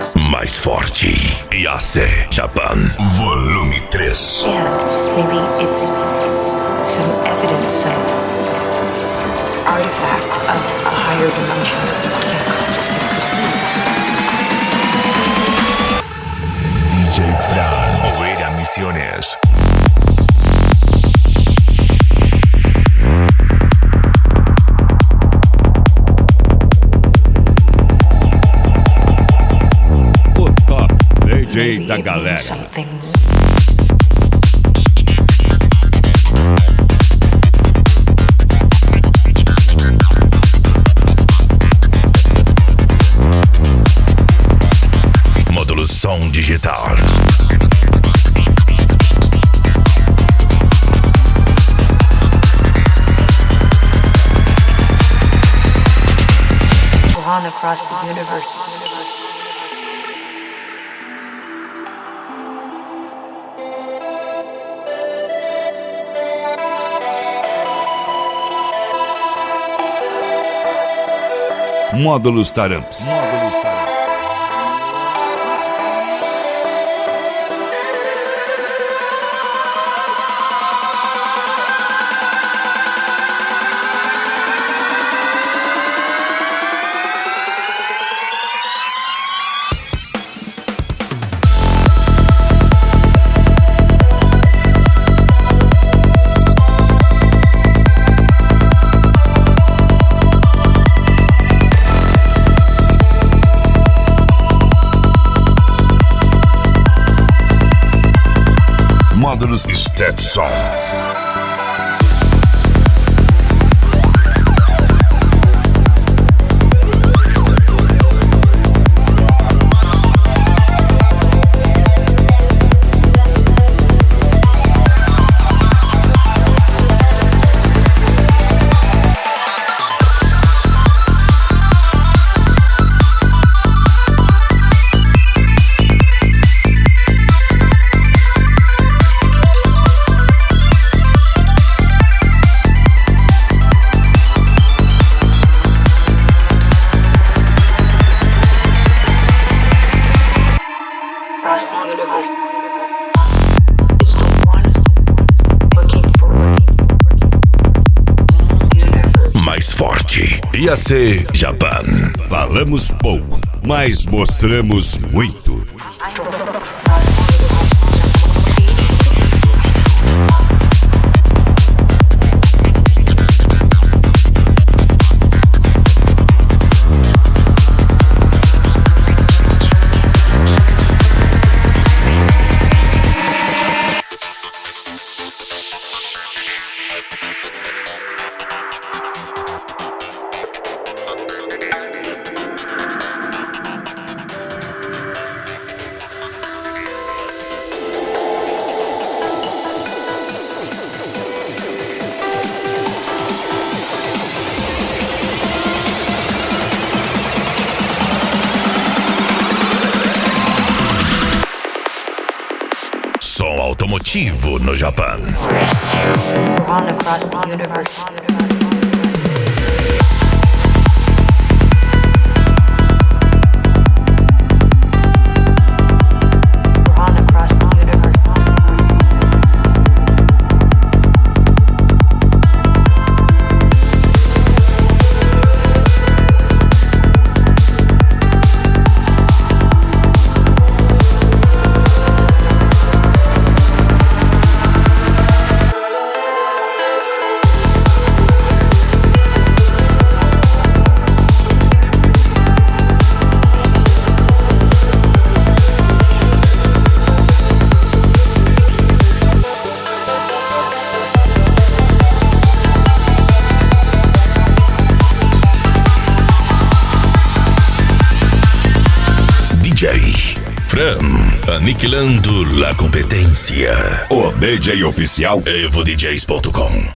Mais forte. Yase Japan. Volume 3. And maybe it's some evidence, some artifact of a higher dimension that we can't consciously perceive. DJ Fran. Oera Misiones. DJ da galera. Módulo som digital. Gone across the universe. Módulos Taramps. Módulos Stetson. Across the universe. It's the one looking forward. Mais forte. Yase Japan. Falamos pouco, mas mostramos muito. Som automotivo no Japão. Gone across the universe. Fran, aniquilando la competência. O DJ oficial EvoDJs.com